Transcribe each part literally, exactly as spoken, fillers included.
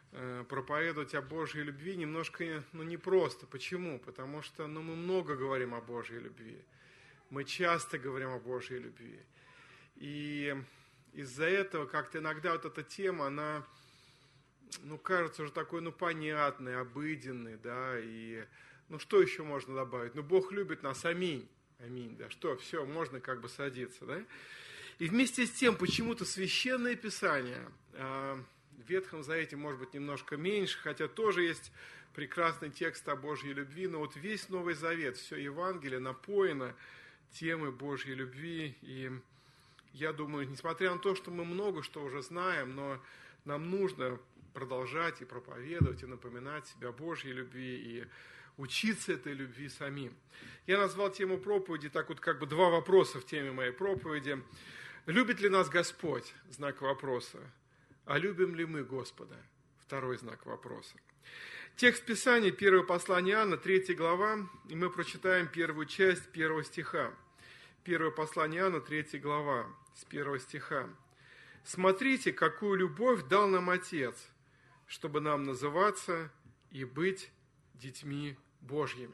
проповедовать о Божьей любви немножко, ну, непросто. Почему? Потому что, ну, мы много говорим о Божьей любви. Мы часто говорим о Божьей любви. И из-за этого как-то иногда вот эта тема, она, ну, кажется уже такой, ну, понятной, обыденной, да, и, ну, что еще можно добавить? Ну, Бог любит нас, аминь, аминь, да, что, все, можно как бы садиться, да. И вместе с тем, почему-то Священное Писание, в Ветхом Завете, может быть, немножко меньше, хотя тоже есть прекрасный текст о Божьей любви, но вот весь Новый Завет, все Евангелие напоено темой Божьей любви, и я думаю, несмотря на то, что мы много что уже знаем, но нам нужно продолжать и проповедовать, и напоминать себе о Божьей любви, и учиться этой любви самим. Я назвал тему проповеди, так вот как бы два вопроса в теме моей проповеди. Любит ли нас Господь? Знак вопроса. А любим ли мы Господа? Второй знак вопроса. Текст Писания, первое послание Иоанна, третья глава, и мы прочитаем первую часть первого стиха. Первое послание Иоанна, третья глава, с первого стиха. «Смотрите, какую любовь дал нам Отец, чтобы нам называться и быть детьми Божьими».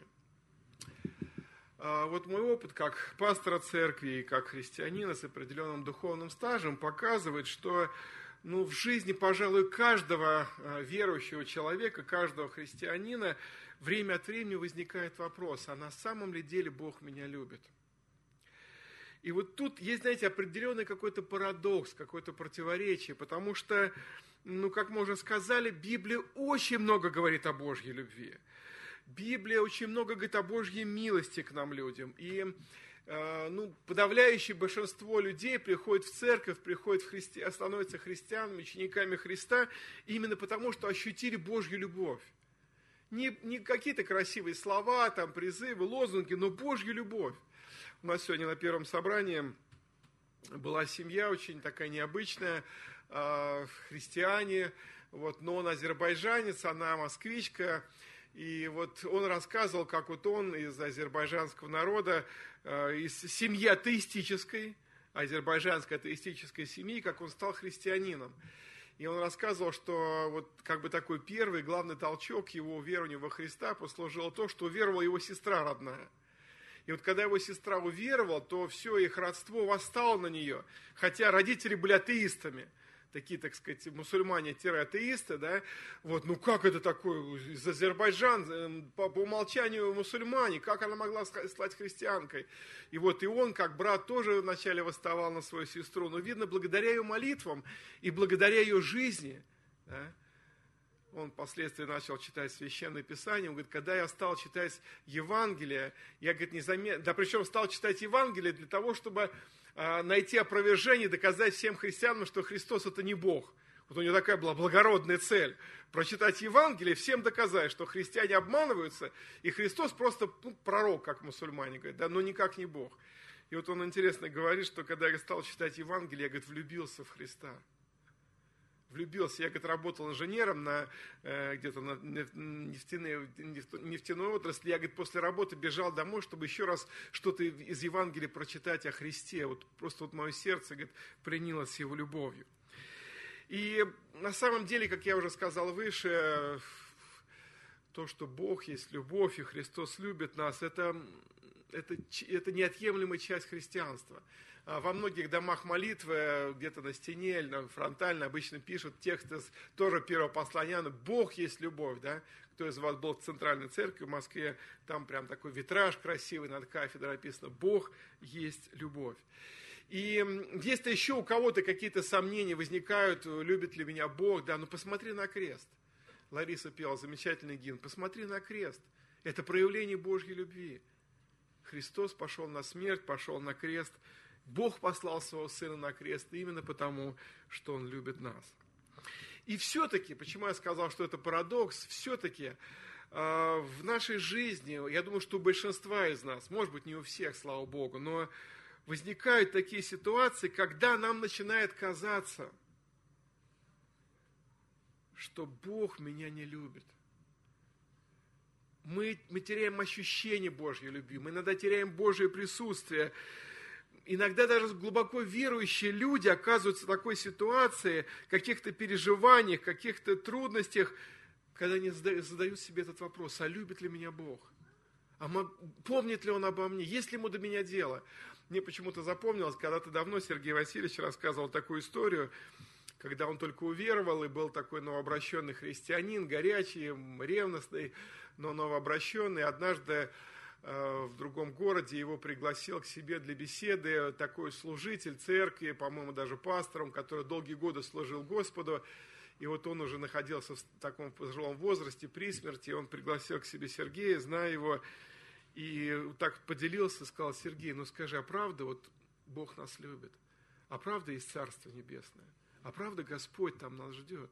Вот мой опыт как пастора церкви и как христианина с определенным духовным стажем показывает, что, ну, в жизни, пожалуй, каждого верующего человека, каждого христианина время от времени возникает вопрос, а на самом ли деле Бог меня любит? И вот тут есть, знаете, определенный какой-то парадокс, какое-то противоречие, потому что, ну, как мы уже сказали, Библия очень много говорит о Божьей любви. Библия очень много говорит о Божьей милости к нам, людям. И, э, ну, подавляющее большинство людей приходит в церковь, приходит в христи... становятся христианами, учениками Христа, именно потому, что ощутили Божью любовь. Не, не какие-то красивые слова, там, призывы, лозунги, но Божью любовь. У нас сегодня на первом собрании была семья очень такая необычная, э, христиане, вот, но он азербайджанец, она москвичка, и вот он рассказывал, как вот он из азербайджанского народа, э, из семьи атеистической, азербайджанской атеистической семьи, как он стал христианином. И он рассказывал, что вот как бы такой первый главный толчок его верованию во Христа послужило то, что уверовала его сестра родная. И вот когда его сестра уверовала, то все их родство восстало на нее, хотя родители были атеистами, такие, так сказать, мусульмане-атеисты, да, вот, ну как это такое, из Азербайджана, по, по умолчанию мусульмане, как она могла стать христианкой? И вот и он, как брат, тоже вначале восставал на свою сестру, но видно, благодаря ее молитвам и благодаря ее жизни, да, он впоследствии начал читать Священное Писание. Он говорит, когда я стал читать Евангелие, я, говорит, не заметил, да причем стал читать Евангелие для того, чтобы э, найти опровержение, доказать всем христианам, что Христос это не Бог. Вот у него такая была благородная цель. Прочитать Евангелие, всем доказать, что христиане обманываются, и Христос просто, ну, пророк, как мусульмане говорят, да, но никак не Бог. И вот он интересно говорит, что когда я стал читать Евангелие, я, говорит, влюбился в Христа. Влюбился. Я, говорит, работал инженером на, э, где-то на нефтяной, нефтяной отрасли. Я, говорит, после работы бежал домой, чтобы еще раз что-то из Евангелия прочитать о Христе. Вот просто вот мое сердце, говорит, принялось его любовью. И на самом деле, как я уже сказал выше, то, что Бог есть любовь, и Христос любит нас, это, это, это неотъемлемая часть христианства. Во многих домах молитвы, где-то на стене или на фронтально обычно пишут текст из тоже первого послания, Бог есть любовь, да? Кто из вас был в центральной церкви в Москве, там прям такой витраж красивый над кафедрой написано «Бог есть любовь». И если еще у кого-то какие-то сомнения возникают, любит ли меня Бог, да, ну посмотри на крест. Лариса пела замечательный гимн, посмотри на крест. Это проявление Божьей любви. Христос пошел на смерть, пошел на крест. Бог послал своего Сына на крест именно потому, что Он любит нас. И все-таки, почему я сказал, что это парадокс, все-таки э, в нашей жизни, я думаю, что у большинства из нас, может быть, не у всех, слава Богу, но возникают такие ситуации, когда нам начинает казаться, что Бог меня не любит. Мы, мы теряем ощущение Божьей любви, мы иногда теряем Божье присутствие. иногда даже глубоко верующие люди оказываются в такой ситуации, каких-то переживаниях, каких-то трудностях, когда они задают себе этот вопрос: а любит ли меня Бог? А помнит ли Он обо мне? Есть ли Ему до меня дело? Мне почему-то запомнилось, когда-то давно Сергей Васильевич рассказывал такую историю, когда он только уверовал, и был такой новообращенный христианин, горячий, ревностный, но новообращенный. Однажды э, в другом городе его пригласил к себе для беседы такой служитель церкви, по-моему, даже пастором, который долгие годы служил Господу. И вот он уже находился в таком пожилом возрасте, при смерти, и он пригласил к себе Сергея, зная его, и так поделился, сказал: Сергей, ну скажи, а правда вот Бог нас любит? А правда есть Царство Небесное? А правда Господь там нас ждет?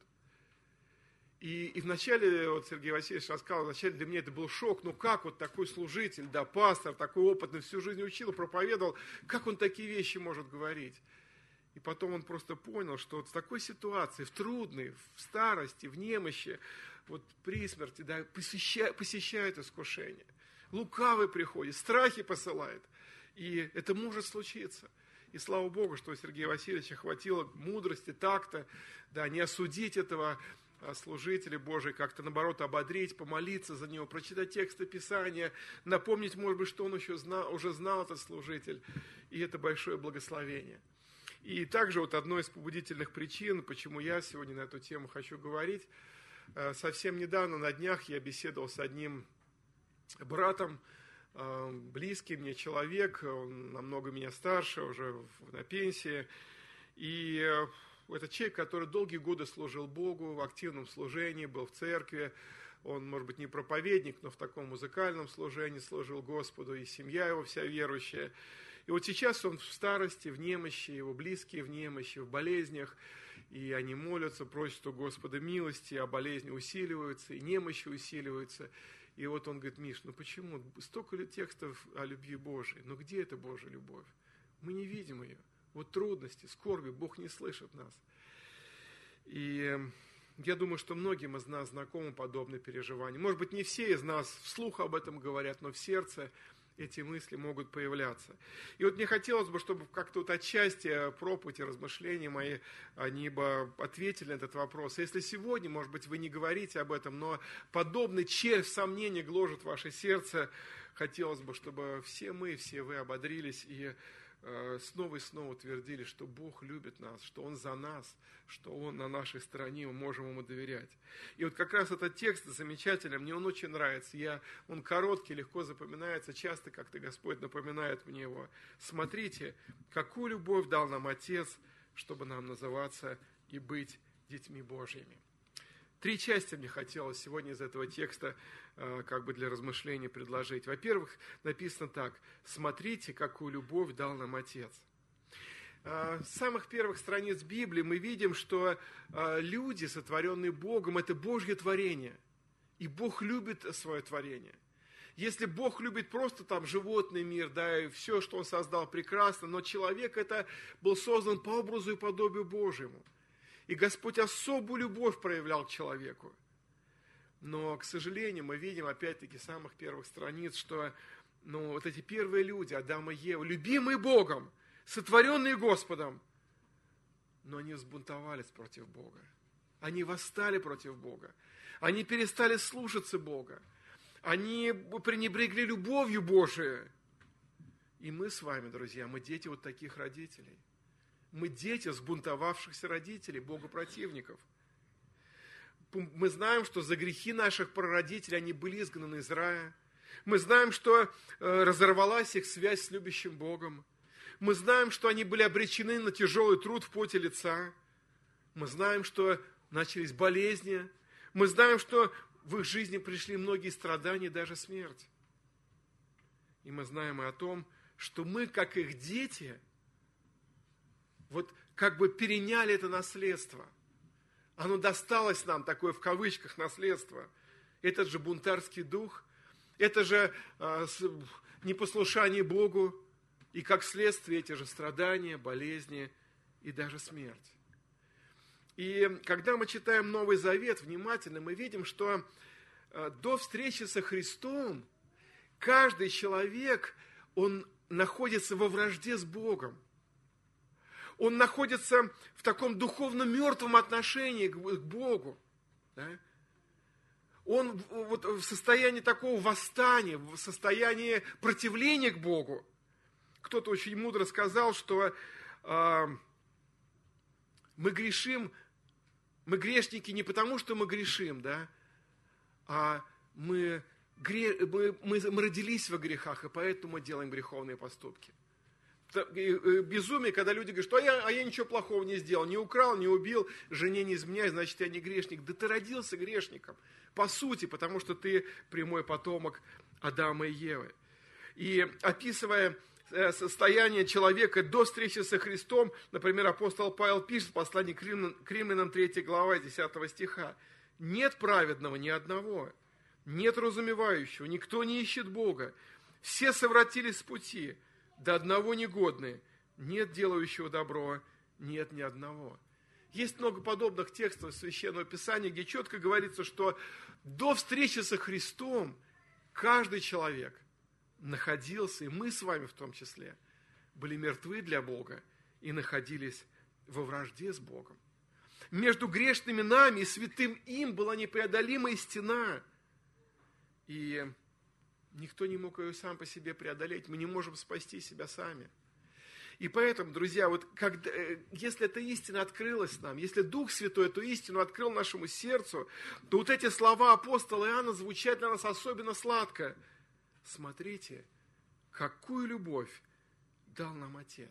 И, и вначале, вот Сергей Васильевич рассказал, вначале для меня это был шок, ну как вот такой служитель, да, пастор, такой опытный, всю жизнь учил, проповедовал, как он такие вещи может говорить? И потом он просто понял, что вот в такой ситуации, в трудной, в старости, в немощи, вот при смерти, да, посещает, посещает искушение. Лукавый приходит, страхи посылает. И это может случиться. И слава Богу, что у Сергея Васильевича хватило мудрости, такта, да, не осудить этого служителя Божия, как-то наоборот ободрить, помолиться за него, прочитать тексты Писания, напомнить, может быть, что он еще знал, уже знал, этот служитель. И это большое благословение. И также вот одной из побудительных причин, почему я сегодня на эту тему хочу говорить, совсем недавно, на днях, я беседовал с одним братом, близкий мне человек, он намного меня старше, уже на пенсии, и это человек, который долгие годы служил Богу, в активном служении, был в церкви, он, может быть, не проповедник, но в таком музыкальном служении служил Господу, и семья его вся верующая. И вот сейчас он в старости, в немощи, его близкие в немощи, в болезнях, и они молятся, просят у Господа милости, а болезни усиливаются, и немощи усиливаются. И вот он говорит: Миш, ну почему? Столько ли текстов о любви Божией, но где эта Божья любовь? Мы не видим ее. Вот трудности, скорби, Бог не слышит нас. И я думаю, что многим из нас знакомы подобные переживания. Может быть, не все из нас вслух об этом говорят, но в сердце эти мысли могут появляться. И вот мне хотелось бы, чтобы как-то вот отчасти проповедь и размышления мои, они бы ответили на этот вопрос. Если сегодня, может быть, вы не говорите об этом, но подобный червь сомнений гложет ваше сердце, хотелось бы, чтобы все мы, все вы ободрились и снова и снова утвердили, что Бог любит нас, что Он за нас, что Он на нашей стороне, мы можем Ему доверять. И вот как раз этот текст замечательный, мне он очень нравится. Я, он короткий, легко запоминается, часто как-то Господь напоминает мне его. Смотрите, какую любовь дал нам Отец, чтобы нам называться и быть детьми Божьими. Три части мне хотелось сегодня из этого текста как бы для размышлений предложить. Во-первых, написано так: «Смотрите, какую любовь дал нам Отец». С самых первых страниц Библии мы видим, что люди, сотворенные Богом, это Божье творение. И Бог любит свое творение. Если Бог любит просто там животный мир, да, и все, что Он создал, прекрасно, но человек это был создан по образу и подобию Божьему. И Господь особую любовь проявлял к человеку. Но, к сожалению, мы видим, опять-таки, с самых первых страниц, что ну, вот эти первые люди, Адам и Ева, любимые Богом, сотворенные Господом, но они взбунтовались против Бога. Они восстали против Бога. Они перестали слушаться Бога. Они пренебрегли любовью Божией. И мы с вами, друзья, мы дети вот таких родителей. Мы дети взбунтовавшихся родителей, богопротивников. Мы знаем, что за грехи наших прародителей они были изгнаны из рая. Мы знаем, что разорвалась их связь с любящим Богом. Мы знаем, что они были обречены на тяжелый труд в поте лица. Мы знаем, что начались болезни. Мы знаем, что в их жизни пришли многие страдания, даже смерть. И мы знаем и о том, что мы, как их дети, вот как бы переняли это наследство. Оно досталось нам, такое в кавычках наследство. Этот же бунтарский дух, это же э, непослушание Богу, и как следствие эти же страдания, болезни и даже смерть. И когда мы читаем Новый Завет внимательно, мы видим, что э, до встречи со Христом каждый человек, он находится во вражде с Богом. Он находится в таком духовно мертвом отношении к Богу. Да? Он вот в состоянии такого восстания, в состоянии противления к Богу. Кто-то очень мудро сказал, что э, мы грешим, мы грешники не потому, что мы грешим, да, а мы, гре, мы, мы, мы родились во грехах, и поэтому мы делаем греховные поступки. Безумие, когда люди говорят, что а я, а я ничего плохого не сделал, не украл, не убил, жене не изменяй, значит, я не грешник. Да ты родился грешником, по сути, потому что ты прямой потомок Адама и Евы. И описывая состояние человека до встречи со Христом, например, апостол Павел пишет в послании к Римлянам третья глава десятого стиха: «Нет праведного ни одного, нет разумевающего, никто не ищет Бога, все совратились с пути, до одного негодные, нет делающего добро, нет ни одного». Есть много подобных текстов Священного Писания, где четко говорится, что до встречи со Христом каждый человек находился, и мы с вами в том числе, были мертвы для Бога и находились во вражде с Богом. Между грешными нами и святым им была непреодолимая стена, и никто не мог ее сам по себе преодолеть. Мы не можем спасти себя сами. И поэтому, друзья, вот когда, если эта истина открылась нам, если Дух Святой эту истину открыл нашему сердцу, то вот эти слова апостола Иоанна звучат для нас особенно сладко. Смотрите, какую любовь дал нам Отец.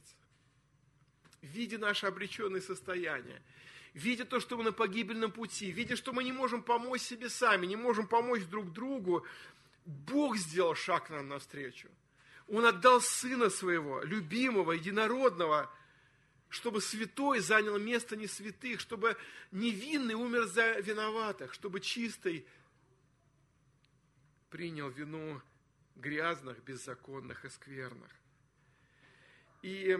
Видя наше обреченное состояние, видя то, что мы на погибельном пути, видя, что мы не можем помочь себе сами, не можем помочь друг другу, Бог сделал шаг нам навстречу. Он отдал Сына Своего, любимого, единородного, чтобы святой занял место несвятых, чтобы невинный умер за виноватых, чтобы чистый принял вину грязных, беззаконных и скверных. И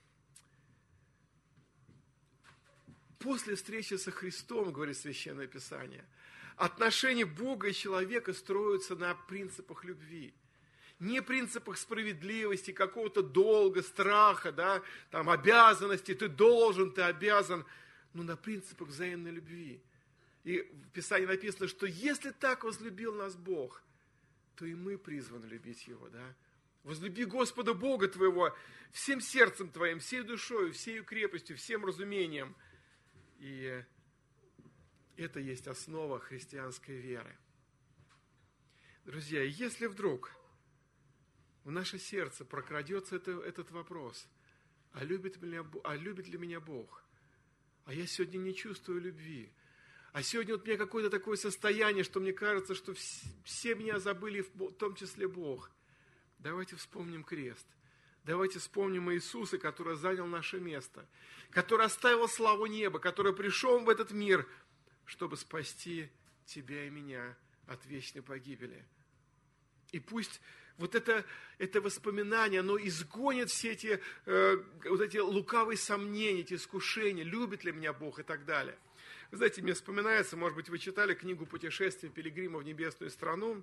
после встречи со Христом, говорит Священное Писание, отношения Бога и человека строятся на принципах любви. Не принципах справедливости, какого-то долга, страха, да, там, обязанности, ты должен, ты обязан, но на принципах взаимной любви. И в Писании написано, что если так возлюбил нас Бог, то и мы призваны любить Его, да. Возлюби Господа Бога твоего всем сердцем твоим, всей душою, всей крепостью, всем разумением. И это есть основа христианской веры. Друзья, если вдруг в наше сердце прокрадется это, этот вопрос, а любит, меня, а любит ли меня Бог? А я сегодня не чувствую любви. А сегодня вот у меня какое-то такое состояние, что мне кажется, что все, все меня забыли, в том числе Бог. Давайте вспомним крест. Давайте вспомним Иисуса, который занял наше место, который оставил славу неба, который пришел в этот мир, чтобы спасти тебя и меня от вечной погибели. И пусть вот это, это воспоминание, оно изгонит все эти, э, вот эти лукавые сомнения, эти искушения, любит ли меня Бог и так далее. Вы знаете, мне вспоминается, может быть, вы читали книгу «Путешествие пилигрима в небесную страну»,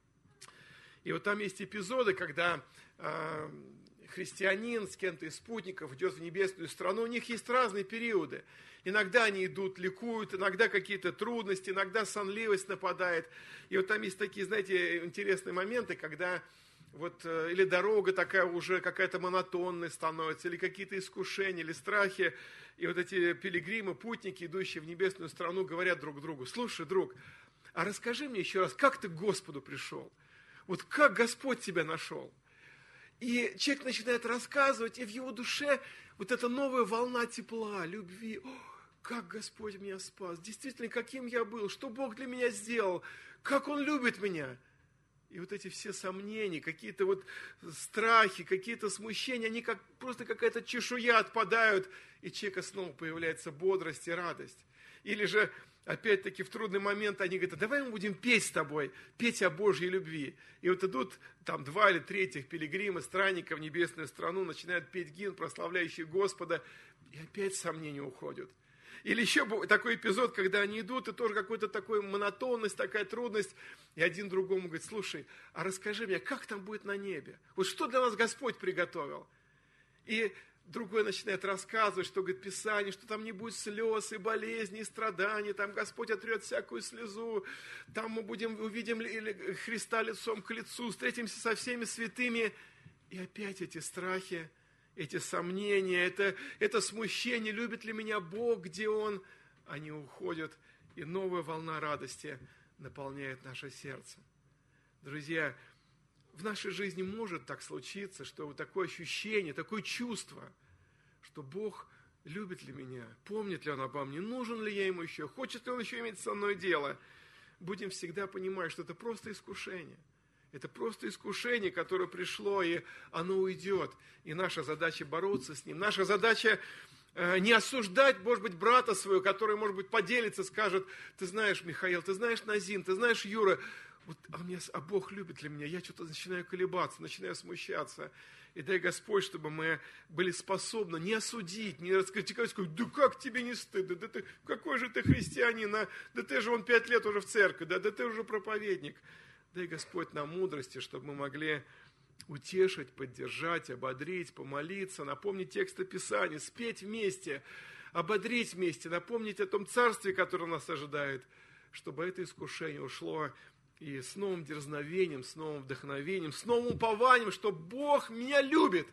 и вот там есть эпизоды, когда э, христианин с кем-то из спутников идет в небесную страну, у них есть разные периоды. Иногда они идут, ликуют, иногда какие-то трудности, иногда сонливость нападает. И вот там есть такие, знаете, интересные моменты, когда вот или дорога такая уже какая-то монотонная становится, или какие-то искушения, или страхи. И вот эти пилигримы, путники, идущие в небесную страну, говорят друг другу: слушай, друг, а расскажи мне еще раз, как ты к Господу пришел? Вот как Господь тебя нашел? И человек начинает рассказывать, и в его душе вот эта новая волна тепла, любви. О, как Господь меня спас, действительно, каким я был, что Бог для меня сделал, как Он любит меня. И вот эти все сомнения, какие-то вот страхи, какие-то смущения, они как просто какая-то чешуя отпадают, и у человека снова появляется бодрость и радость. Или же, опять-таки, в трудный момент они говорят: давай мы будем петь с тобой, петь о Божьей любви. И вот идут там два или три этих пилигрима, странника в небесную страну, начинают петь гимн, прославляющий Господа, и опять сомнения уходят. Или еще такой эпизод, когда они идут, и тоже какая-то такая монотонность, такая трудность, и один другому говорит: слушай, а расскажи мне, как там будет на небе? Вот что для нас Господь приготовил? И другой начинает рассказывать, что, говорит, Писание, что там не будет слез и болезней, и страданий, там Господь отрет всякую слезу, там мы будем, увидим Христа лицом к лицу, встретимся со всеми святыми. И опять эти страхи, эти сомнения, это, это смущение, любит ли меня Бог, где Он, они уходят, и новая волна радости наполняет наше сердце. Друзья, в нашей жизни может так случиться, что вот такое ощущение, такое чувство, что Бог любит ли меня, помнит ли Он обо мне, нужен ли я Ему еще, хочет ли Он еще иметь со мной дело. Будем всегда понимать, что это просто искушение. Это просто искушение, которое пришло, и оно уйдет. И наша задача бороться с ним. Наша задача э, не осуждать, может быть, брата своего, который, может быть, поделится, скажет: ты знаешь, Михаил, ты знаешь, Назим, ты знаешь, Юра, вот, а, мне, а Бог любит ли меня? Я что-то начинаю колебаться, начинаю смущаться. И дай Господь, чтобы мы были способны не осудить, не раскритиковать, сказать: да как тебе не стыдно, да ты, какой же ты христианин, а? Да ты же вон пять лет уже в церкви, да, да ты уже проповедник. Дай Господь нам мудрости, чтобы мы могли утешить, поддержать, ободрить, помолиться, напомнить тексты Писания, спеть вместе, ободрить вместе, напомнить о том царстве, которое нас ожидает, чтобы это искушение ушло и с новым дерзновением, с новым вдохновением, с новым упованием, что Бог меня любит,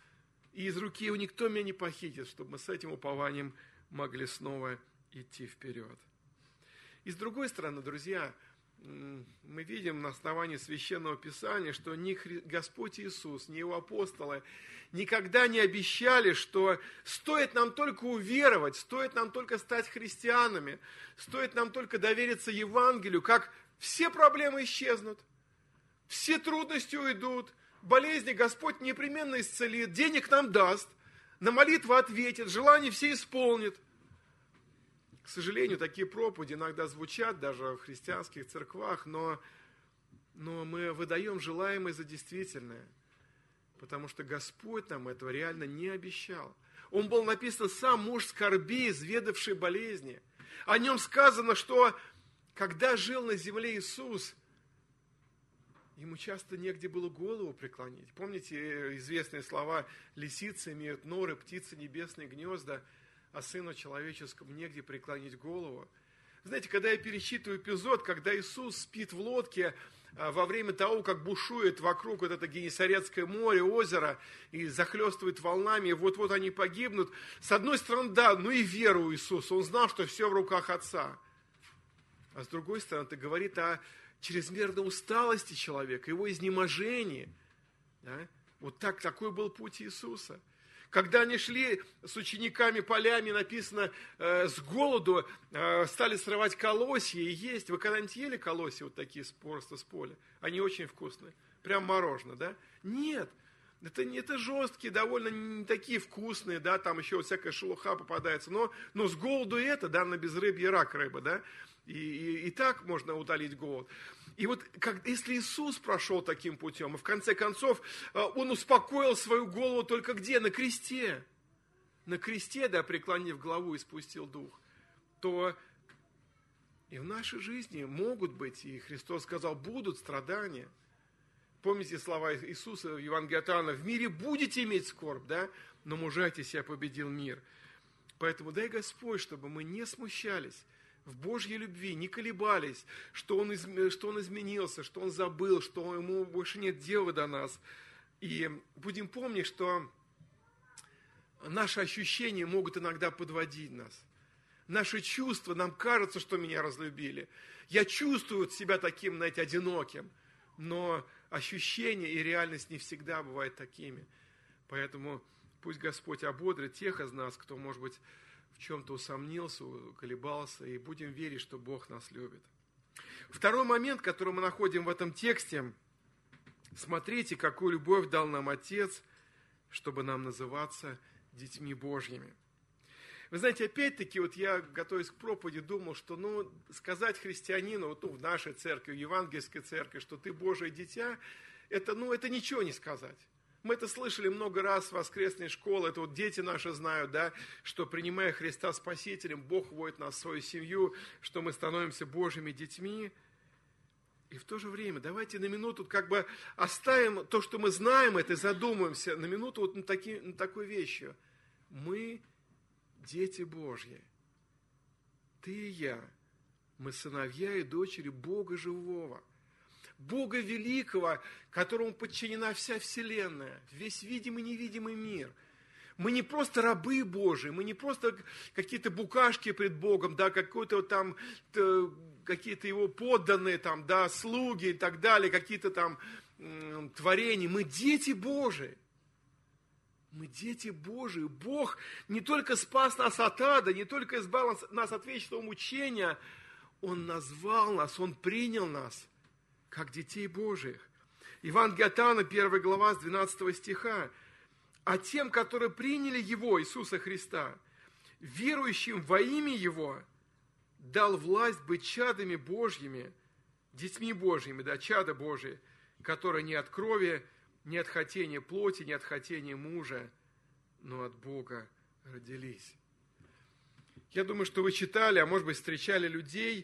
и из руки его никто меня не похитит, чтобы мы с этим упованием могли снова идти вперед. И с другой стороны, друзья, мы видим на основании Священного Писания, что ни Господь Иисус, ни Его апостолы никогда не обещали, что стоит нам только уверовать, стоит нам только стать христианами, стоит нам только довериться Евангелию, как все проблемы исчезнут, все трудности уйдут, болезни Господь непременно исцелит, денег нам даст, на молитву ответит, желания все исполнит. К сожалению, такие проповеди иногда звучат даже в христианских церквах, но, но мы выдаем желаемое за действительное, потому что Господь нам этого реально не обещал. Он был написан сам муж скорби, изведавший болезни. О нем сказано, что когда жил на земле Иисус, ему часто негде было голову преклонить. Помните известные слова: лисицы имеют норы, птицы небесные гнезда, а сыну человеческому негде преклонить голову. Знаете, когда я перечитываю эпизод, когда Иисус спит в лодке во время того, как бушует вокруг вот это Генесарецкое море, озеро, и захлестывает волнами, и вот-вот они погибнут. С одной стороны, да, ну и вера у Иисуса, он знал, что все в руках Отца. А с другой стороны, это говорит о чрезмерной усталости человека, его изнеможении. Да? Вот так, такой был путь Иисуса. Когда они шли с учениками полями, написано, э, с голоду, э, стали срывать колосья и есть. Вы когда-нибудь ели колосья вот такие просто с поля? Они очень вкусные. Прям мороженое, да? Нет. Это, это жесткие, довольно не такие вкусные, да, там еще вот всякая шелуха попадается. Но, но с голоду это, да, на безрыбье рак рыба, да? И, и, и так можно утолить голод. И вот как, если Иисус прошел таким путем, и в конце концов Он успокоил свою голову только где? На кресте. На кресте, да, преклонив главу и спустил дух. То и в нашей жизни могут быть, и Христос сказал, будут страдания. Помните слова Иисуса в Евангелии от Иоанна: в мире будете иметь скорбь, да, но мужайтесь, я победил мир. Поэтому дай Господь, чтобы мы не смущались в Божьей любви, не колебались, что он, изм... что он изменился, что Он забыл, что Ему больше нет дела до нас. И будем помнить, что наши ощущения могут иногда подводить нас. Наши чувства, нам кажется, что меня разлюбили. Я чувствую себя таким, знаете, одиноким. Но ощущения и реальность не всегда бывают такими. Поэтому пусть Господь ободрит тех из нас, кто, может быть, в чем-то усомнился, колебался, и будем верить, что Бог нас любит. Второй момент, который мы находим в этом тексте: смотрите, какую любовь дал нам Отец, чтобы нам называться детьми Божьими. Вы знаете, опять-таки, вот я, готовясь к проповеди, думал, что, ну, сказать христианину, вот, ну, в нашей церкви, в евангельской церкви, что ты Божие дитя, это, ну, это ничего не сказать. Мы это слышали много раз в воскресной школе, это вот дети наши знают, да, что принимая Христа Спасителем, Бог вводит нас в свою семью, что мы становимся Божьими детьми. И в то же время давайте на минуту как бы оставим то, что мы знаем это, и задумаемся на минуту вот на, таки, на такой вещью. Мы дети Божьи. Ты и я. Мы сыновья и дочери Бога живого. Бога великого, которому подчинена вся вселенная, весь видимый и невидимый мир. Мы не просто рабы Божии, мы не просто какие-то букашки пред Богом, да, какой-то там, какие-то его подданные, там, да, слуги и так далее, какие-то там м, творения. Мы дети Божии. Мы дети Божии. Бог не только спас нас от ада, не только избавил нас от вечного мучения, Он назвал нас, Он принял нас как детей Божиих. Евангелие от Иоанна, первая глава, с двенадцатого стиха. «А тем, которые приняли Его, Иисуса Христа, верующим во имя Его, дал власть быть чадами Божьими, детьми Божьими, да, чада Божие, которые не от крови, не от хотения плоти, не от хотения мужа, но от Бога родились». Я думаю, что вы читали, а может быть, встречали людей,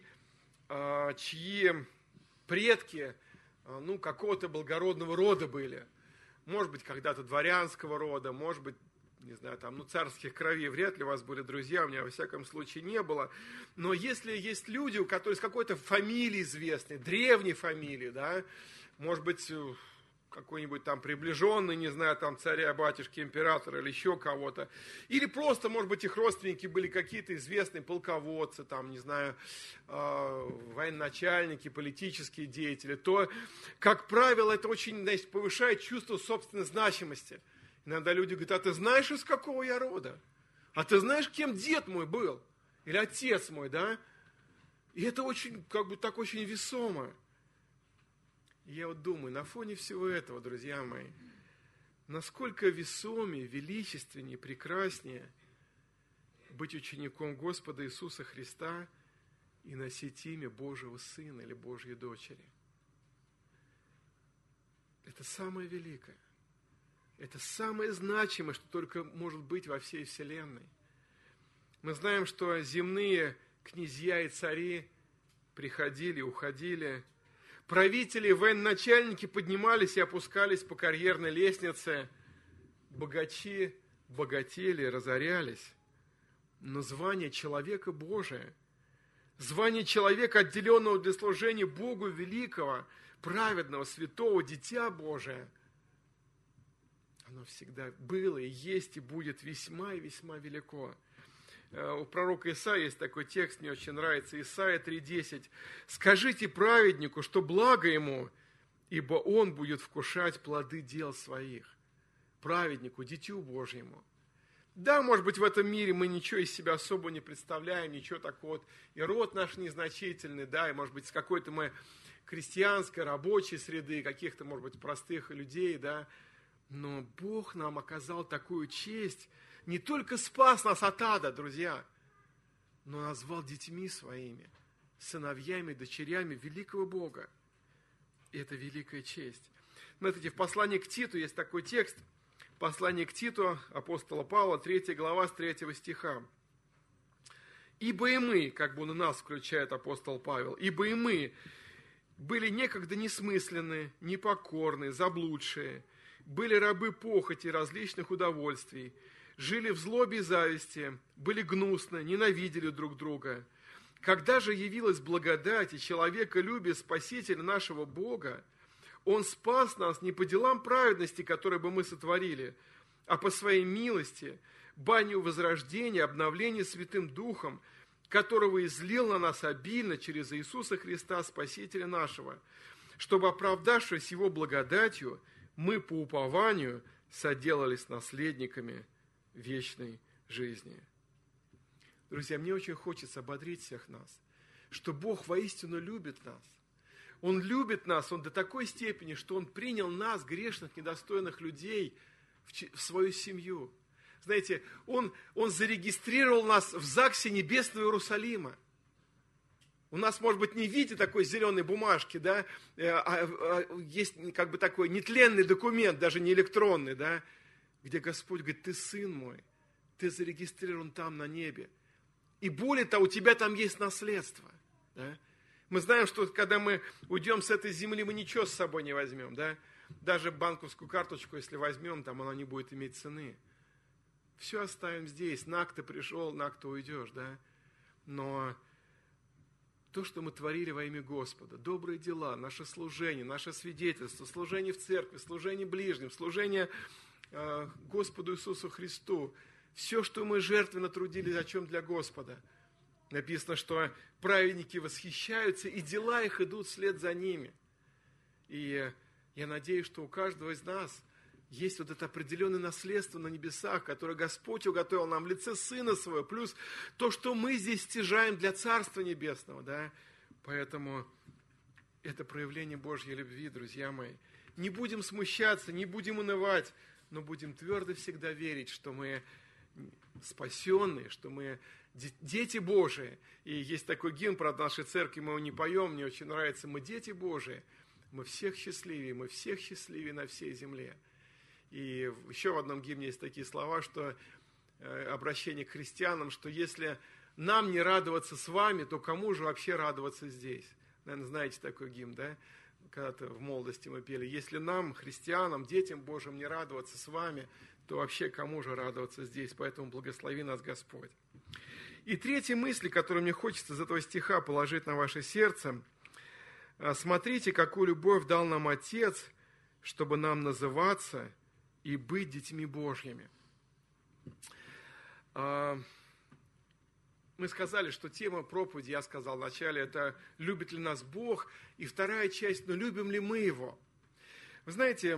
чьи предки, ну, какого-то благородного рода были. Может быть, когда-то дворянского рода, может быть, не знаю, там, ну, царских кровей, вряд ли у вас были друзья, у меня, во всяком случае, не было. Но если есть люди, у которых с какой-то фамилией известной, древней фамилии, да, может быть, какой-нибудь там приближенный, не знаю, там, царя, батюшки, императора или еще кого-то. Или просто, может быть, их родственники были какие-то известные полководцы, там, не знаю, э, военачальники, политические деятели, то, как правило, это очень, значит, повышает чувство собственной значимости. Иногда люди говорят: а ты знаешь, из какого я рода? А ты знаешь, кем дед мой был? Или отец мой, да? И это очень, как бы, так очень весомо. И я вот думаю, на фоне всего этого, друзья мои, насколько весомее, величественнее, прекраснее быть учеником Господа Иисуса Христа и носить имя Божьего Сына или Божьей дочери. Это самое великое. Это самое значимое, что только может быть во всей вселенной. Мы знаем, что земные князья и цари приходили, уходили. Правители, военачальники поднимались и опускались по карьерной лестнице. Богачи богатели, разорялись. Но звание человека Божия, звание человека, отделенного для служения Богу великого, праведного, святого, дитя Божие, оно всегда было и есть и будет весьма и весьма велико. У пророка Исаии есть такой текст, мне очень нравится, Исайя три десять. «Скажите праведнику, что благо ему, ибо он будет вкушать плоды дел своих». Праведнику, дитю Божьему. Да, может быть, в этом мире мы ничего из себя особо не представляем, ничего такого, вот, и род наш незначительный, да, и, может быть, с какой-то мы крестьянской, рабочей среды, каких-то, может быть, простых людей, да, но Бог нам оказал такую честь, не только спас нас от ада, друзья, но назвал детьми своими, сыновьями, дочерями великого Бога. И это великая честь. Смотрите, в послании к Титу есть такой текст, послание к Титу апостола Павла, третья глава, с третьего стиха. «Ибо и мы», как бы он и нас включает апостол Павел, «ибо и мы были некогда несмысленны, непокорны, заблудшие, были рабы похоти различных удовольствий, жили в злобе и зависти, были гнусны, ненавидели друг друга. Когда же явилась благодать и человеколюбие Спасителя нашего Бога, Он спас нас не по делам праведности, которые бы мы сотворили, а по Своей милости, баню возрождения, обновления Святым Духом, которого излил на нас обильно через Иисуса Христа, Спасителя нашего, чтобы, оправдавшись Его благодатью, мы по упованию соделались наследниками вечной жизни». Друзья, мне очень хочется ободрить всех нас, что Бог воистину любит нас. Он любит нас, Он до такой степени, что Он принял нас, грешных, недостойных людей, в свою семью. Знаете, Он, он зарегистрировал нас в ЗАГСе Небесного Иерусалима. У нас, может быть, не в виде такой зеленой бумажки, да, а есть как бы такой нетленный документ, даже не электронный, да, где Господь говорит: ты сын мой, ты зарегистрирован там на небе. И более того, у тебя там есть наследство. Да? Мы знаем, что когда мы уйдем с этой земли, мы ничего с собой не возьмем. Да? Даже банковскую карточку, если возьмем, там она не будет иметь цены. Все оставим здесь. Нак ты пришел, нак ты уйдешь. Да? Но то, что мы творили во имя Господа, добрые дела, наше служение, наше свидетельство, служение в церкви, служение ближним, служение э, Господу Иисусу Христу, все, что мы жертвенно трудились, о чем для Господа. Написано, что праведники восхищаются, и дела их идут вслед за ними. И я надеюсь, что у каждого из нас есть вот это определенное наследство на небесах, которое Господь уготовил нам в лице Сына Своего, плюс то, что мы здесь стяжаем для Царства Небесного. Да? Поэтому это проявление Божьей любви, друзья мои. Не будем смущаться, не будем унывать, но будем твердо всегда верить, что мы спасенные, что мы дети Божии. И есть такой гимн про нашей церкви, мы его не поем, мне очень нравится. Мы дети Божии, мы всех счастливее, мы всех счастливее на всей земле. И еще в одном гимне есть такие слова, что обращение к христианам, что если нам не радоваться с вами, то кому же вообще радоваться здесь? Наверное, знаете такой гимн, да? Когда-то в молодости мы пели: если нам, христианам, детям Божьим, не радоваться с вами, то вообще кому же радоваться здесь? Поэтому благослови нас Господь. И третья мысль, которую мне хочется из этого стиха положить на ваше сердце: смотрите, какую любовь дал нам Отец, чтобы нам называться и быть детьми Божьими. Мы сказали, что тема проповеди, я сказал вначале, это любит ли нас Бог, и вторая часть, но любим ли мы Его. Вы знаете,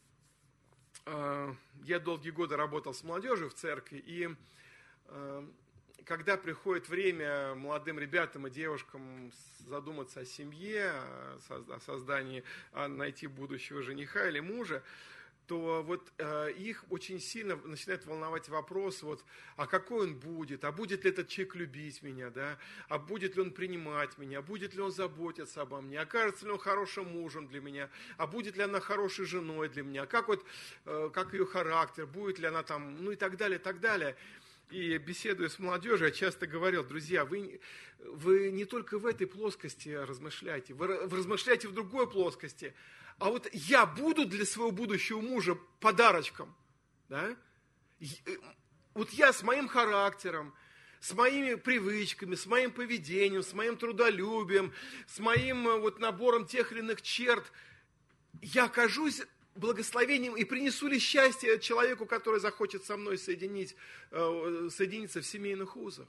я долгие годы работал с молодежью в церкви, и когда приходит время молодым ребятам и девушкам задуматься о семье, о создании, о найти будущего жениха или мужа, то вот э, их очень сильно начинает волновать вопрос, вот, а какой он будет, а будет ли этот человек любить меня, да, а будет ли он принимать меня, а будет ли он заботиться обо мне, окажется ли он хорошим мужем для меня, а будет ли она хорошей женой для меня, как, вот, э, как ее характер, будет ли она там, ну и так далее, и так далее. И беседуя с молодежью, я часто говорил: друзья, вы, вы не только в этой плоскости размышляйте, вы, вы размышляйте в другой плоскости. А вот я буду для своего будущего мужа подарочком, да? Вот я с моим характером, с моими привычками, с моим поведением, с моим трудолюбием, с моим вот набором тех или иных черт, я окажусь благословением и принесу ли счастье человеку, который захочет со мной соединить, соединиться в семейных узах.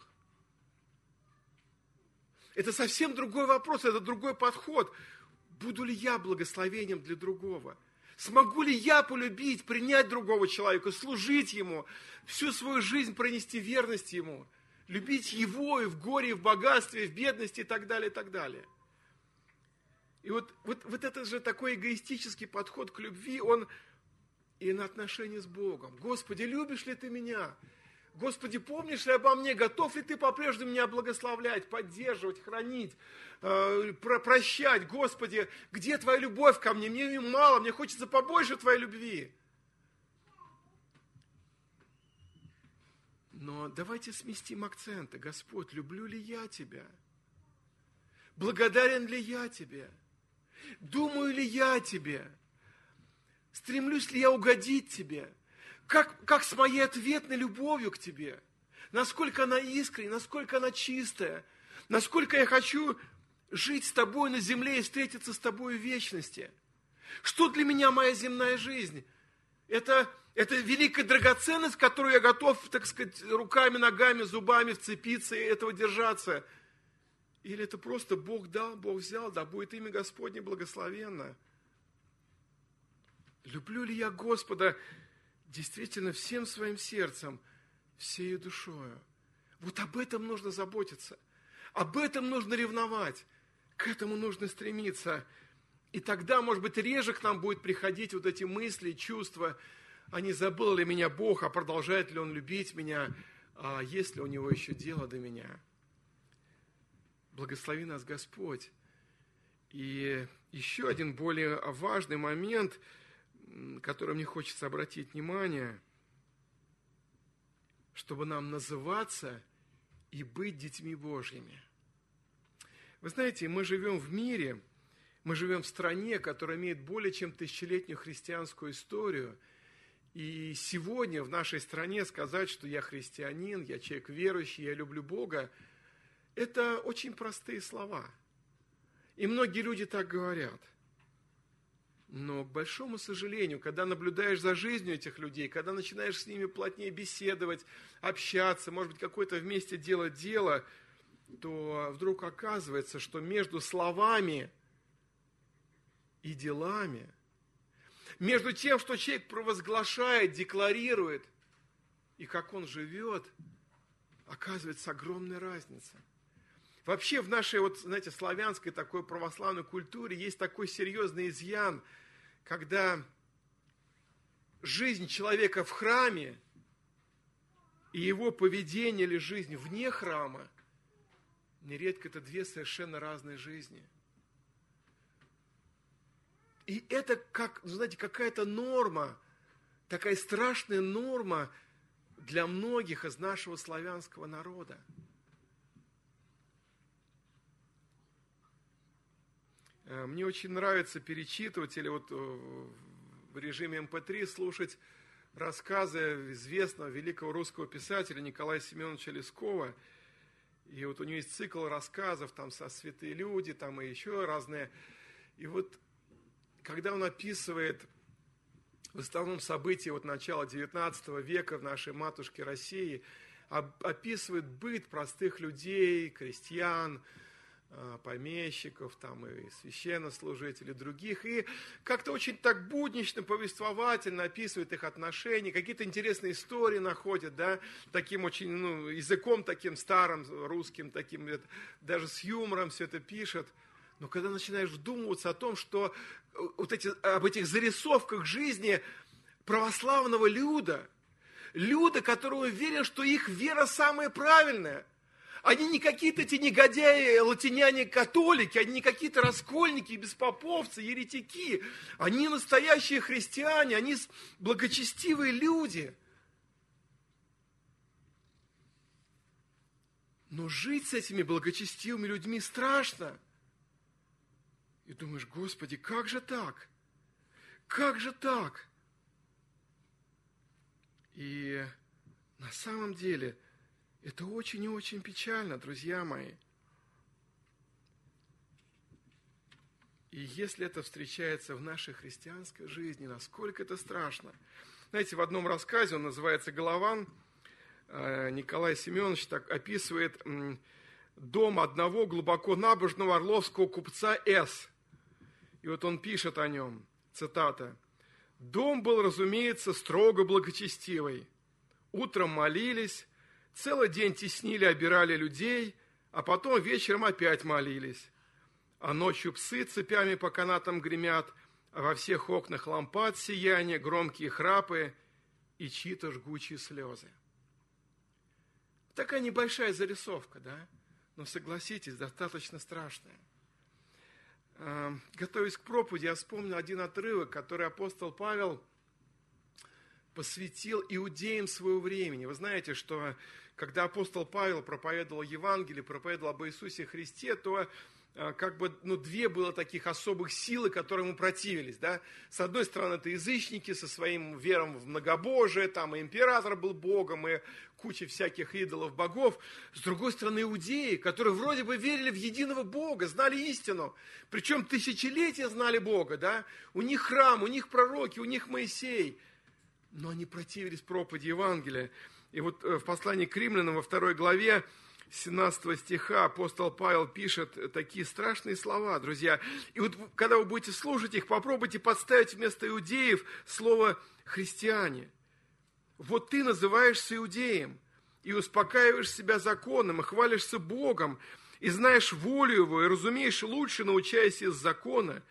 Это совсем другой вопрос, это другой подход. Буду ли я благословением для другого? Смогу ли я полюбить, принять другого человека, служить ему, всю свою жизнь пронести верность ему, любить его и в горе, и в богатстве, и в бедности, и так далее, и так далее. И вот, вот, вот это же такой эгоистический подход к любви, он и на отношения с Богом. Господи, любишь ли ты меня? Господи, помнишь ли обо мне? Готов ли ты по-прежнему меня благословлять, поддерживать, хранить, э, про- прощать? Господи, где твоя любовь ко мне? Мне ее мало, мне хочется побольше твоей любви. Но давайте сместим акценты. Господь, люблю ли я тебя? Благодарен ли я тебе? Думаю ли я о тебе? Стремлюсь ли я угодить тебе? Как, как с моей ответной любовью к тебе? Насколько она искренняя, насколько она чистая? Насколько я хочу жить с тобой на земле и встретиться с тобой в вечности? Что для меня моя земная жизнь? Это, это великая драгоценность, в которую я готов, так сказать, руками, ногами, зубами вцепиться и этого держаться. Или это просто Бог дал, Бог взял, да будет имя Господне благословенно. Люблю ли я Господа действительно всем своим сердцем, всей душою? Вот об этом нужно заботиться, об этом нужно ревновать, к этому нужно стремиться. И тогда, может быть, реже к нам будет приходить вот эти мысли, чувства, а не забыл ли меня Бог, а продолжает ли Он любить меня, а есть ли у Него еще дело до меня. Благослови нас, Господь. И еще один более важный момент, который мне хочется обратить внимание, чтобы нам называться и быть детьми Божьими. Вы знаете, мы живем в мире, мы живем в стране, которая имеет более чем тысячелетнюю христианскую историю. И сегодня в нашей стране сказать, что я христианин, я человек верующий, я люблю Бога, это очень простые слова. И многие люди так говорят. Но, к большому сожалению, когда наблюдаешь за жизнью этих людей, когда начинаешь с ними плотнее беседовать, общаться, может быть, какое-то вместе делать дело, то вдруг оказывается, что между словами и делами, между тем, что человек провозглашает, декларирует, и как он живет, оказывается огромная разница. Вообще в нашей, вот, знаете, славянской такой православной культуре есть такой серьезный изъян, когда жизнь человека в храме и его поведение или жизнь вне храма, нередко это две совершенно разные жизни. И это, как, знаете, какая-то норма, такая страшная норма для многих из нашего славянского народа. Мне очень нравится перечитывать или вот в режиме эм пэ три слушать рассказы известного великого русского писателя Николая Семеновича Лескова. И вот у него есть цикл рассказов там со «Святые люди», там и еще разные. И вот когда он описывает в основном события вот начала девятнадцатого века в нашей матушке России, описывает быт простых людей, крестьян, помещиков, там, и священнослужителей, других, и как-то очень так буднично, повествовательно описывает их отношения, какие-то интересные истории находит, да, таким очень, ну, языком таким старым, русским, таким, даже с юмором все это пишет. Но когда начинаешь вдумываться о том, что вот эти, об этих зарисовках жизни православного люда, люда, который уверен, что их вера самая правильная, они не какие-то эти негодяи, латиняне-католики, они не какие-то раскольники, беспоповцы, еретики. Они настоящие христиане, они благочестивые люди. Но жить с этими благочестивыми людьми страшно. И думаешь, Господи, как же так? Как же так? И на самом деле это очень и очень печально, друзья мои. И если это встречается в нашей христианской жизни, насколько это страшно. Знаете, в одном рассказе, он называется «Голован», Николай Семенович так описывает дом одного глубоко набожного орловского купца С. И вот он пишет о нем, цитата: «Дом был, разумеется, строго благочестивый. Утром молились, целый день теснили, обирали людей, а потом вечером опять молились. А ночью псы цепями по канатам гремят, а во всех окнах лампад сияние, громкие храпы и чьи-то жгучие слезы». Такая небольшая зарисовка, да? Но согласитесь, достаточно страшная. Готовясь к проповеди, я вспомнил один отрывок, который апостол Павел посвятил иудеям своего времени. Вы знаете, что когда апостол Павел проповедовал Евангелие, проповедовал об Иисусе Христе, то как бы, ну, две было таких особых силы, которые ему противились, да. С одной стороны, это язычники со своим вером в многобожие, там и император был богом, и куча всяких идолов, богов. С другой стороны, иудеи, которые вроде бы верили в единого Бога, знали истину, причем тысячелетия знали Бога, да. У них храм, у них пророки, у них Моисей, но они противились проповеди Евангелия. И вот в послании к Римлянам во второй главе семнадцатого стиха апостол Павел пишет такие страшные слова, друзья. И вот когда вы будете слушать их, попробуйте подставить вместо иудеев слово «христиане». Вот ты называешься иудеем, и успокаиваешь себя законом, и хвалишься Богом, и знаешь волю Его, и разумеешь лучше, научаясь из закона.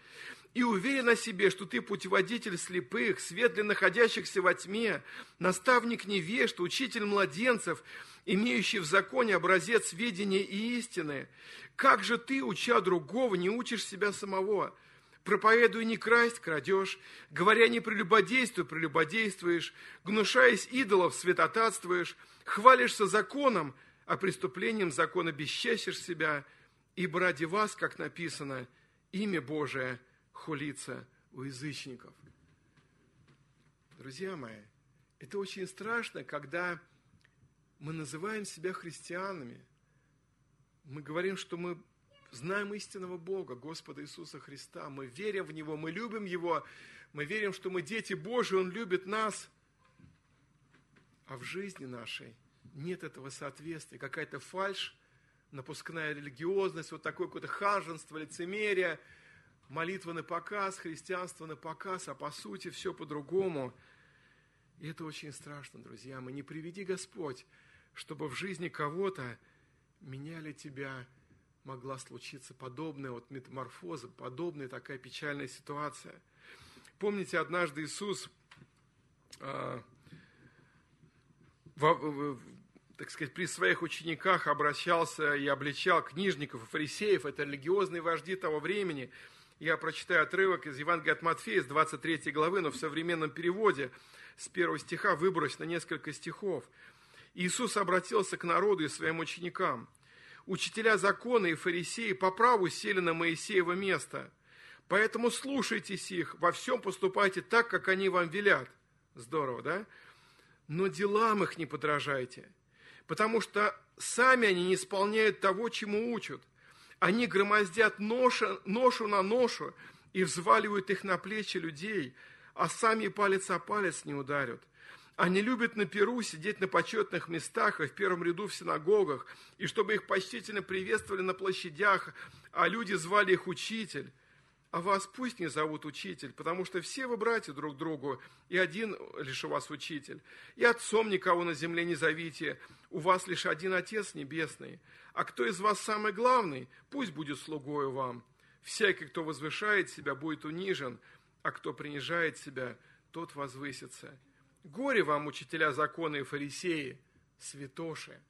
и уверен о себе, что ты путеводитель слепых, свет для находящихся во тьме, наставник невежд, учитель младенцев, имеющий в законе образец ведения и истины, как же ты, уча другого, не учишь себя самого? Проповедуя не красть, крадешь, говоря не прелюбодействуй, прелюбодействуешь, гнушаясь идолов, святотатствуешь, хвалишься законом, а преступлением закона бесчестишь себя, ибо ради вас, как написано, имя Божие хулится у язычников. Друзья мои, это очень страшно, когда мы называем себя христианами. Мы говорим, что мы знаем истинного Бога, Господа Иисуса Христа. Мы верим в Него, мы любим Его. Мы верим, что мы дети Божьи, Он любит нас. А в жизни нашей нет этого соответствия. Какая-то фальшь, напускная религиозность, вот такое какое-то ханжество, лицемерие, молитва на показ, христианство на показ, а по сути все по-другому. И это очень страшно, друзья. Мы не приведи Господь, чтобы в жизни кого-то меняли тебя, могла случиться подобная вот метаморфоза, подобная такая печальная ситуация. Помните, однажды Иисус, э, в, в, так сказать, при своих учениках обращался и обличал книжников и фарисеев, это религиозные вожди того времени. Я прочитаю отрывок из Евангелия от Матфея, с двадцать третьей главы, но в современном переводе, с первого стиха выбрось на несколько стихов. Иисус обратился к народу и своим ученикам. Учителя закона и фарисеи по праву сели на Моисеево место. Поэтому слушайтесь их, во всем поступайте так, как они вам велят. Здорово, да? Но делам их не подражайте, потому что сами они не исполняют того, чему учат. Они громоздят ноша, ношу на ношу и взваливают их на плечи людей, а сами палец о палец не ударят. Они любят на пиру сидеть на почетных местах и в первом ряду в синагогах, и чтобы их почтительно приветствовали на площадях, а люди звали их учитель. А вас пусть не зовут учитель, потому что все вы братья друг другу, и один лишь у вас учитель. И отцом никого на земле не зовите, у вас лишь один Отец Небесный. А кто из вас самый главный, пусть будет слугою вам. Всякий, кто возвышает себя, будет унижен, а кто принижает себя, тот возвысится. Горе вам, учителя закона и фарисеи, святоши.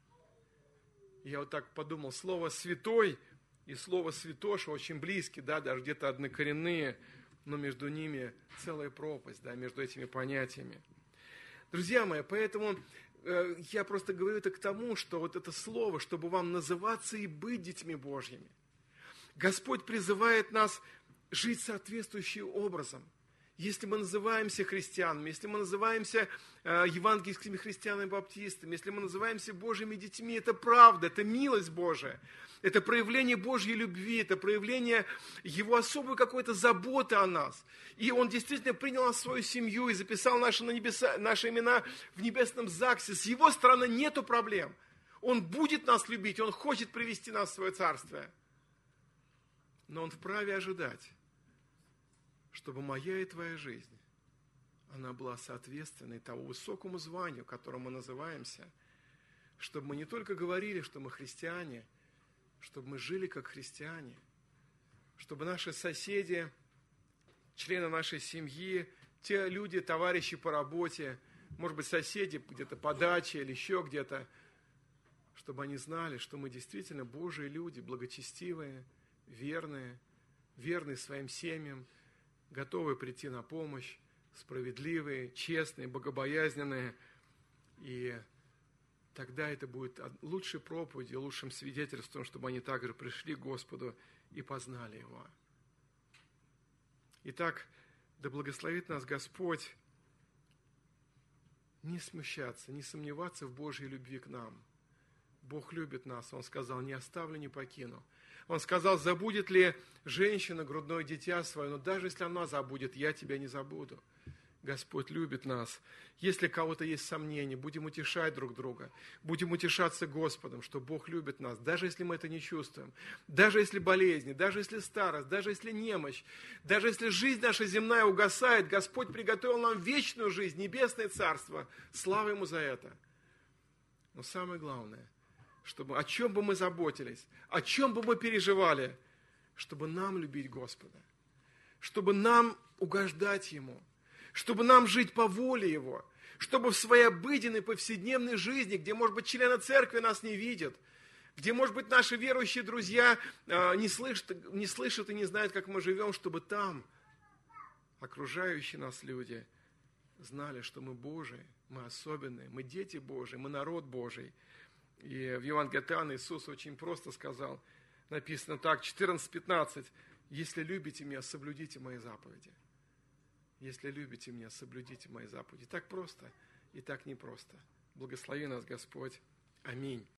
Я вот так подумал, слово «святой» и слово «святоша» очень близки, да, даже где-то однокоренные, но между ними целая пропасть, да, между этими понятиями. Друзья мои, поэтому э, я просто говорю это к тому, что вот это слово, чтобы вам называться и быть детьми Божьими. Господь призывает нас жить соответствующим образом. Если мы называемся христианами, если мы называемся э, евангельскими христианами-баптистами, если мы называемся Божьими детьми, это правда, это милость Божия, это проявление Божьей любви, это проявление Его особой какой-то заботы о нас. И Он действительно принял нас в свою семью и записал наши, на небеса, наши имена в небесном ЗАГСе. С Его стороны нету проблем. Он будет нас любить, Он хочет привести нас в свое царствие. Но Он вправе ожидать, чтобы моя и твоя жизнь, она была соответственной тому высокому званию, которым мы называемся, чтобы мы не только говорили, что мы христиане, чтобы мы жили как христиане, чтобы наши соседи, члены нашей семьи, те люди, товарищи по работе, может быть, соседи где-то по даче или еще где-то, чтобы они знали, что мы действительно Божьи люди, благочестивые, верные, верные своим семьям, готовы прийти на помощь, справедливые, честные, богобоязненные. И тогда это будет лучшей проповедью, лучшим свидетельством, чтобы они также пришли к Господу и познали Его. Итак, да благословит нас Господь не смущаться, не сомневаться в Божьей любви к нам. Бог любит нас, Он сказал, не оставлю, не покину. Он сказал, забудет ли женщина грудное дитя свое, но даже если она забудет, я тебя не забуду. Господь любит нас. Если у кого-то есть сомнения, будем утешать друг друга, будем утешаться Господом, что Бог любит нас, даже если мы это не чувствуем, даже если болезни, даже если старость, даже если немощь, даже если жизнь наша земная угасает, Господь приготовил нам вечную жизнь, небесное царство. Слава Ему за это. Но самое главное, чтобы о чем бы мы заботились, о чем бы мы переживали, чтобы нам любить Господа, чтобы нам угождать Ему, чтобы нам жить по воле Его, чтобы в своей обыденной повседневной жизни, где, может быть, члены церкви нас не видят, где, может быть, наши верующие друзья не слышат, не слышат и не знают, как мы живем, чтобы там окружающие нас люди знали, что мы Божии, мы особенные, мы дети Божии, мы народ Божий. И в Евангелии от Иоанна Иисус очень просто сказал, написано так, четырнадцать пятнадцать, «Если любите Меня, соблюдите Мои заповеди». Если любите Меня, соблюдите Мои заповеди. Так просто и так непросто. Благослови нас Господь. Аминь.